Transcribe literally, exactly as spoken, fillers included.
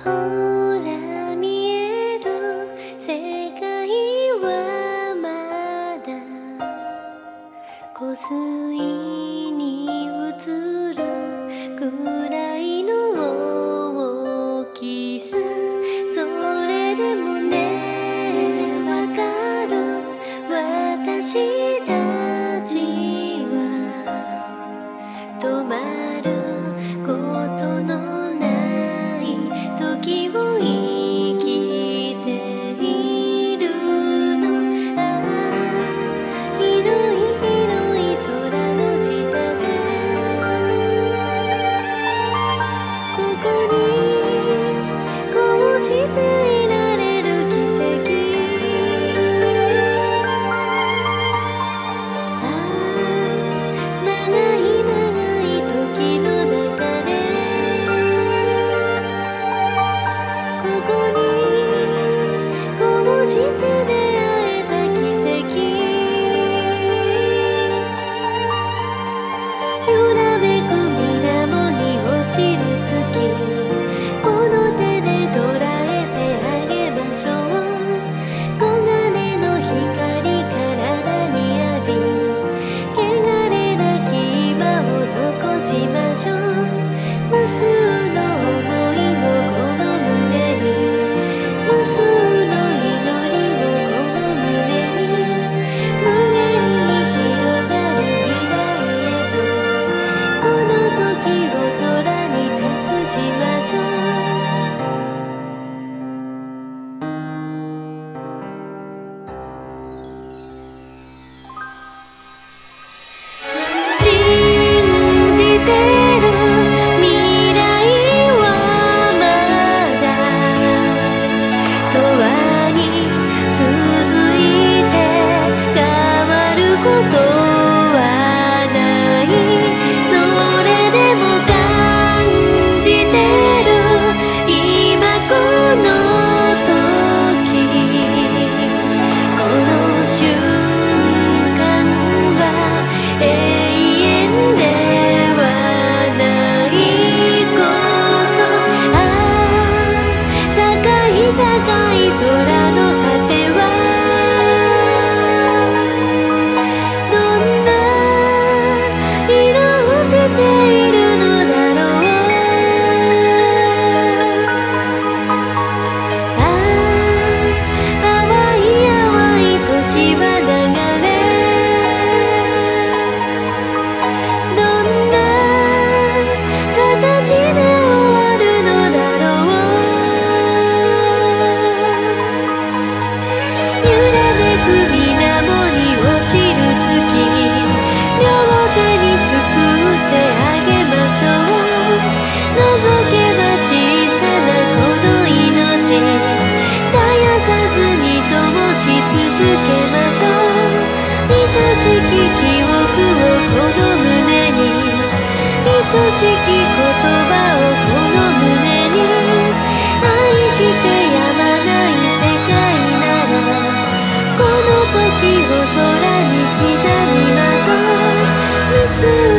ほら見える世界はまだ湖水に映るくらいの大きさ。それでもねわかる私たちは止まることのない時を生きているの。ああ広い広い空の下でここにこうしていられる奇跡。ああ長い長い時の中でここにこうして出会えた奇跡。揺らめく水面に落ちる月、この手で捉えてあげましょう。黄金の光体に浴び、汚れなき今を残しましょう。無数の想いをこの胸に、無数の祈りをこの胸に、無限に広がる未来へとこの時を空に託しましょう。信じてる未来はまだ永遠に続いて変わることはない。それでも感じてる今この時、この瞬間は永遠ではないこと。ああ高い高い空の果てはどんな色をしているのだろう。ああ淡い淡い時は流れ、どんな形で終わるのだろう。揺らめく水面に落ちる月、両手にすくってあげましょう。覗けば小さなこの命、絶やさずに灯し続けましょう。愛しき記憶をこの胸に、愛しき言葉をこの胸に、愛してやまない世界ならこの時を空に刻みましょう。無数